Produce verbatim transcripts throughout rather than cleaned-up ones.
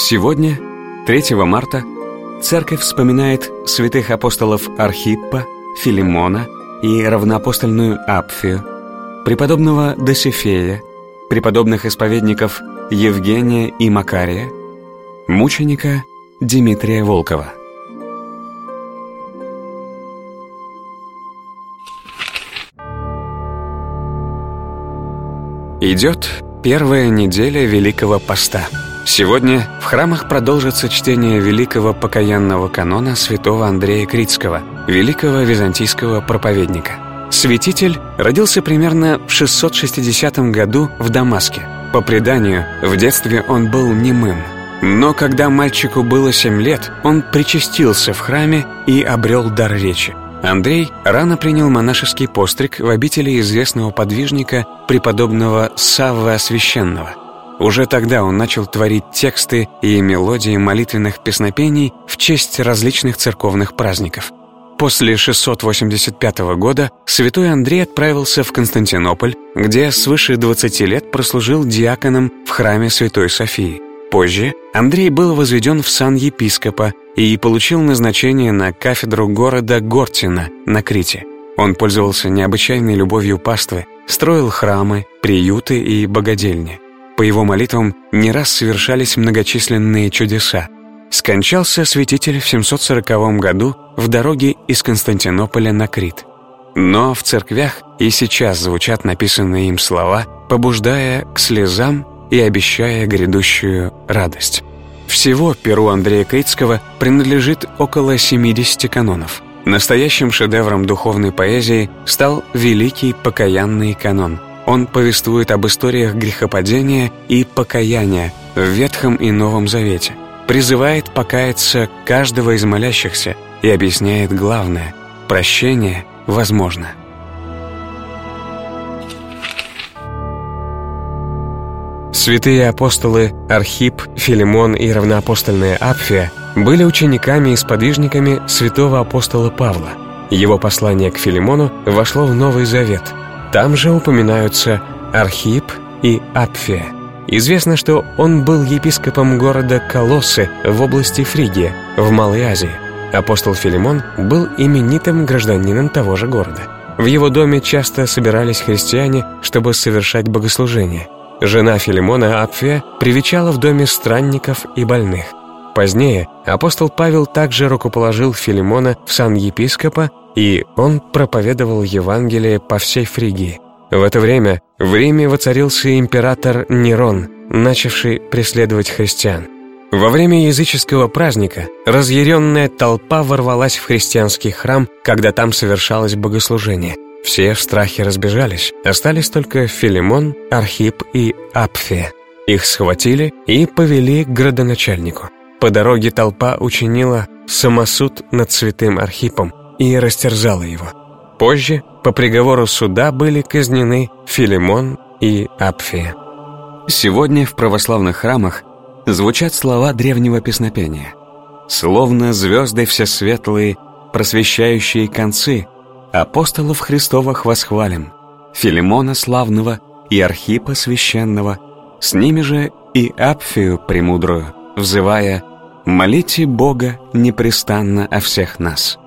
Сегодня, третьего марта, Церковь вспоминает святых апостолов Архиппа, Филимона и равноапостольную Апфию, преподобного Досифея, преподобных исповедников Евгения и Макария, мученика Дмитрия Волкова. Идет первая неделя Великого Поста. Сегодня в храмах продолжится чтение великого покаянного канона святого Андрея Критского, великого византийского проповедника. Святитель родился примерно в шестьсот шестидесятом году в Дамаске. По преданию, в детстве он был немым. Но когда мальчику было семь лет, он причастился в храме и обрел дар речи. Андрей рано принял монашеский постриг в обители известного подвижника преподобного Саввы Освященного. Уже тогда он начал творить тексты и мелодии молитвенных песнопений в честь различных церковных праздников. После шестьсот восемьдесят пятого года святой Андрей отправился в Константинополь, где свыше двадцати лет прослужил диаконом в храме Святой Софии. Позже Андрей был возведен в сан епископа и получил назначение на кафедру города Гортина на Крите. Он пользовался необычайной любовью паствы, строил храмы, приюты и богадельни. По его молитвам не раз совершались многочисленные чудеса. Скончался святитель в семьсот сороковом году в дороге из Константинополя на Крит. Но в церквях и сейчас звучат написанные им слова, побуждая к слезам и обещая грядущую радость. Всего перу Андрея Критского принадлежит около семидесяти канонов. Настоящим шедевром духовной поэзии стал Великий покаянный канон. Он повествует об историях грехопадения и покаяния в Ветхом и Новом Завете, призывает покаяться каждого из молящихся и объясняет главное – прощение возможно. Святые апостолы Архипп, Филимон и равноапостольная Апфия были учениками и сподвижниками святого апостола Павла. Его послание к Филимону вошло в Новый Завет. Там же упоминаются Архипп и Апфия. Известно, что он был епископом города Колоссы в области Фригия, в Малой Азии. Апостол Филимон был именитым гражданином того же города. В его доме часто собирались христиане, чтобы совершать богослужение. Жена Филимона, Апфия, привечала в доме странников и больных. Позднее апостол Павел также рукоположил Филимона в сан епископа, и он проповедовал Евангелие по всей Фригии. В это время в Риме воцарился император Нерон, начавший преследовать христиан. Во время языческого праздника разъяренная толпа ворвалась в христианский храм, когда там совершалось богослужение. Все в страхе разбежались, остались только Филимон, Архипп и Апфия. Их схватили и повели к градоначальнику. По дороге толпа учинила самосуд над святым Архиппом и растерзала его. Позже, по приговору суда, были казнены Филимон и Апфия. Сегодня в православных храмах звучат слова древнего песнопения. «Словно звезды всесветлые, просвещающие концы, апостолов Христовых восхвалим, Филимона славного и Архиппа священного, с ними же и Апфию премудрую, взывая: молите Бога непрестанно о всех нас».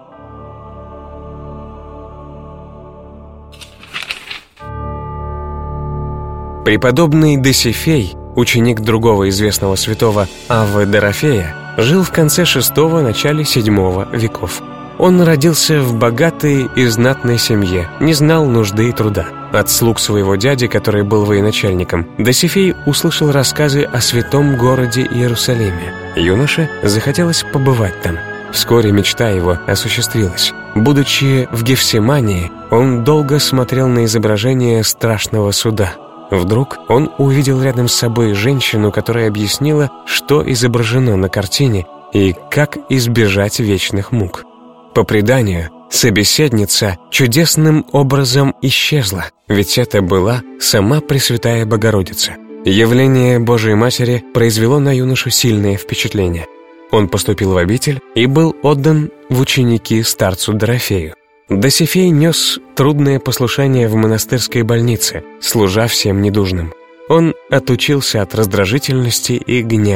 Преподобный Досифей, ученик другого известного святого Аввы Дорофея, жил в конце шестого – начале седьмого веков. Он родился в богатой и знатной семье, не знал нужды и труда. От слуг своего дяди, который был военачальником, Досифей услышал рассказы о святом городе Иерусалиме. Юноше захотелось побывать там. Вскоре мечта его осуществилась. Будучи в Гефсимании, он долго смотрел на изображение страшного суда. Вдруг он увидел рядом с собой женщину, которая объяснила, что изображено на картине и как избежать вечных мук. По преданию, собеседница чудесным образом исчезла, ведь это была сама Пресвятая Богородица. Явление Божией Матери произвело на юношу сильное впечатление. Он поступил в обитель и был отдан в ученики старцу Дорофею. Досифей нес трудное послушание в монастырской больнице, служа всем недужным. Он отучился от раздражительности и гнева.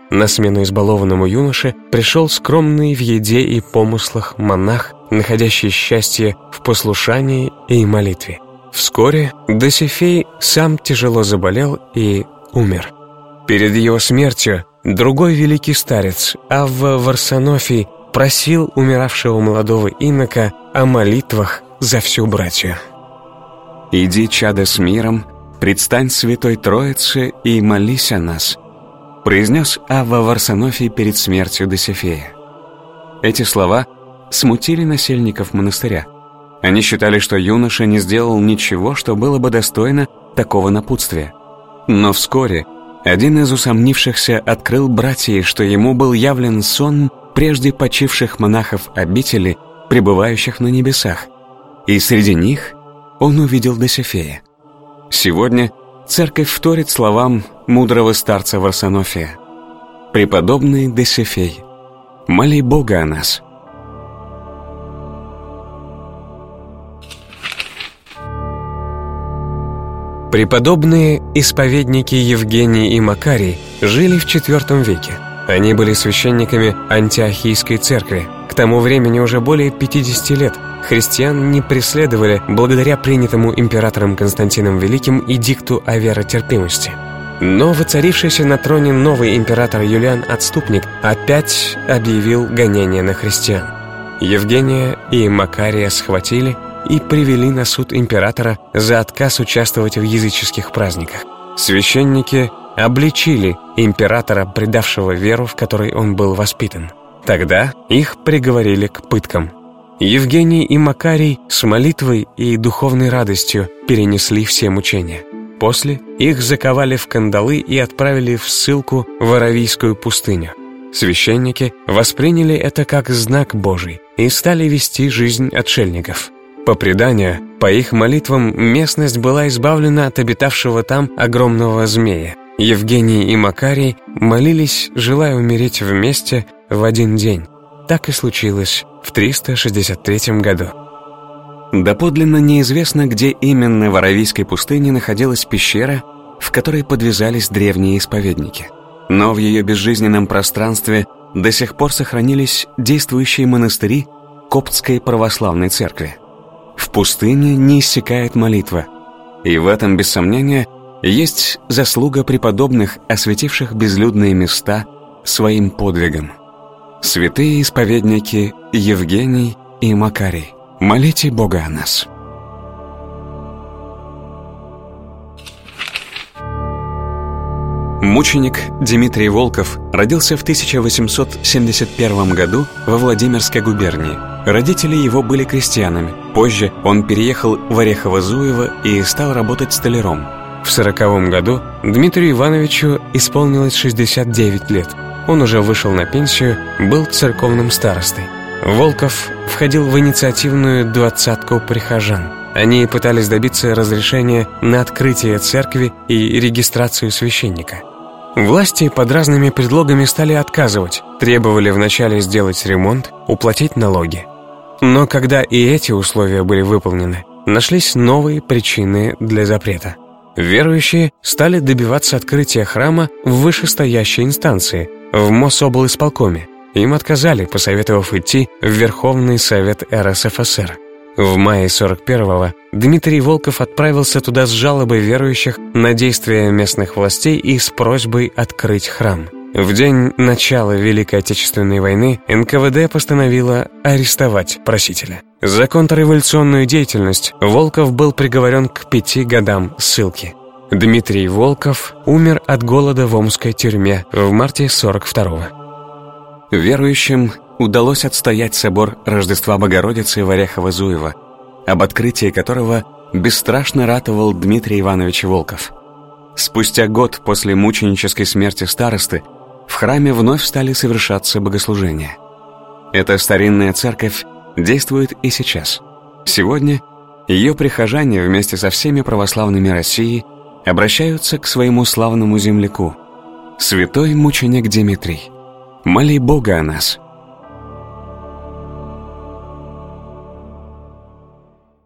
На смену избалованному юноше пришел скромный в еде и помыслах монах, находящий счастье в послушании и молитве. Вскоре Досифей сам тяжело заболел и умер. Перед его смертью другой великий старец, Авва Варсонофий, просил умиравшего молодого инока о молитвах за всю братью. «Иди, чадо, с миром, предстань Святой Троице и молись о нас», произнес Авва Варсонофий перед смертью Досифея. Эти слова смутили насельников монастыря. Они считали, что юноша не сделал ничего, что было бы достойно такого напутствия. Но вскоре один из усомнившихся открыл братьям, что ему был явлен сон прежде почивших монахов обители, пребывающих на небесах, и среди них он увидел Досифея. Сегодня церковь вторит словам мудрого старца Варсонофия: «Преподобный Досифей, моли Бога о нас». Преподобные исповедники Евгений и Макарий жили в четвёртом веке. Они были священниками Антиохийской церкви. К тому времени уже более пятидесяти лет христиан не преследовали благодаря принятому императором Константином Великим эдикту о веротерпимости. Но воцарившийся на троне новый император Юлиан Отступник опять объявил гонение на христиан. Евгения и Макария схватили и привели на суд императора за отказ участвовать в языческих праздниках. Священники обличили императора, предавшего веру, в которой он был воспитан. Тогда их приговорили к пыткам. Евгений и Макарий с молитвой и духовной радостью перенесли все мучения. После их заковали в кандалы и отправили в ссылку в Аравийскую пустыню. Священники восприняли это как знак Божий и стали вести жизнь отшельников. По преданию, по их молитвам местность была избавлена от обитавшего там огромного змея. Евгений и Макарий молились, желая умереть вместе в один день. Так и случилось в триста шестьдесят третьем году. Доподлинно неизвестно, где именно в Аравийской пустыне находилась пещера, в которой подвязались древние исповедники. Но в ее безжизненном пространстве до сих пор сохранились действующие монастыри Коптской православной церкви. В пустыне не иссякает молитва, и в этом, без сомнения, есть заслуга преподобных, осветивших безлюдные места своим подвигом. Святые исповедники Евгений и Макарий, молите Бога о нас. Мученик Дмитрий Волков родился в тысяча восемьсот семьдесят первом году во Владимирской губернии. Родители его были крестьянами. Позже он переехал в Орехово-Зуево и стал работать столяром. В сороковом году Дмитрию Ивановичу исполнилось шестьдесят девять лет. Он уже вышел на пенсию, был церковным старостой. Волков входил в инициативную двадцатку прихожан. Они пытались добиться разрешения на открытие церкви и регистрацию священника. Власти под разными предлогами стали отказывать, требовали вначале сделать ремонт, уплатить налоги. Но когда и эти условия были выполнены, нашлись новые причины для запрета. Верующие стали добиваться открытия храма в вышестоящей инстанции, в Мособлисполкоме. Им отказали, посоветовав идти в Верховный Совет эр эс эф эс эр. В мае сорок первого Дмитрий Волков отправился туда с жалобой верующих на действия местных властей и с просьбой открыть храм. В день начала Великой Отечественной войны эн ка вэ дэ постановила арестовать просителя. За контрреволюционную деятельность Волков был приговорен к пяти годам ссылки. Дмитрий Волков умер от голода в омской тюрьме в марте сорок второго. Верующим удалось отстоять собор Рождества Богородицы в Орехово-Зуево, об открытии которого бесстрашно ратовал Дмитрий Иванович Волков. Спустя год после мученической смерти старосты в храме вновь стали совершаться богослужения. Эта старинная церковь действует и сейчас. Сегодня ее прихожане вместе со всеми православными России обращаются к своему славному земляку. Святой мученик Дмитрий, моли Бога о нас.